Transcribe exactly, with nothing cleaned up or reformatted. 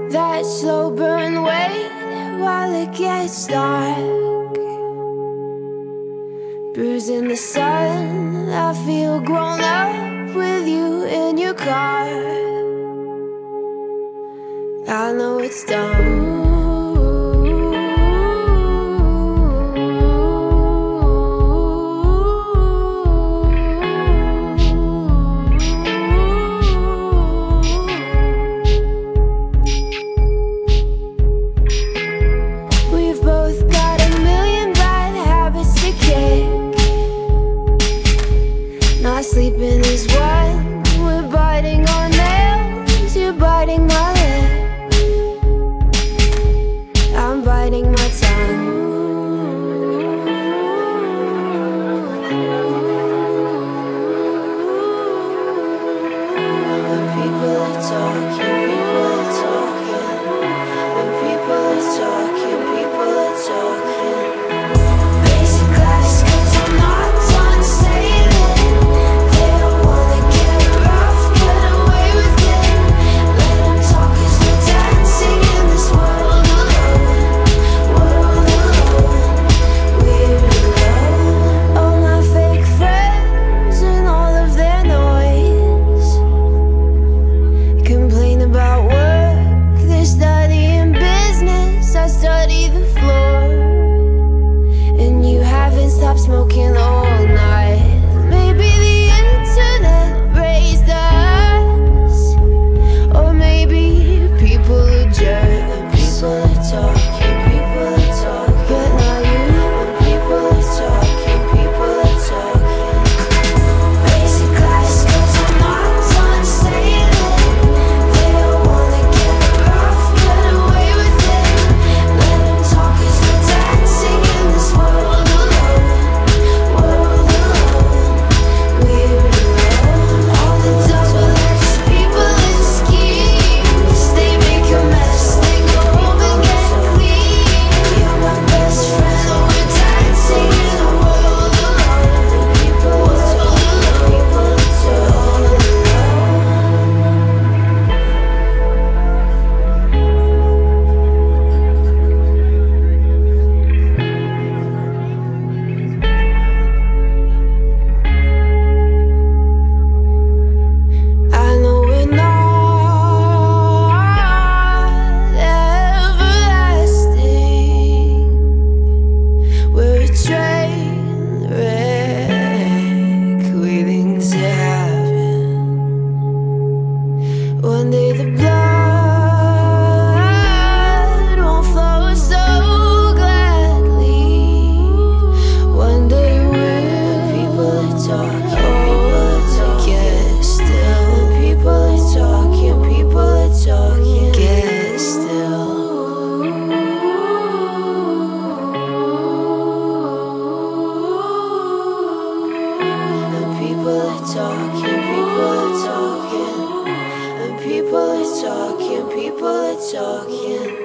that slow burn wait while it gets dark. Bruising the sun, I feel grown up with you in your car. I know it's dumb. Not sleeping is one. We're biting on nails. You're biting my lip. I'm biting my tongue. When people are talking, people are talking. When people are talking, people are talking. Basic class, 'cause I'm not done saying it. Stop smoking all night. Maybe the internet raised us, or maybe people are jerks. People are talking, people are talking, but not you. When people are talking, people are talking. Basic class, 'cause I'm not done saying it. They don't wanna get rough, get away with it. Let them talk 'cause we're dancing in this world. One day the blood won't flow so gladly. One day we'll. People are talking, people are talking. Get still. People are talking, people are talking. Get still. People are talking, people are talking. People are talking, people are talking.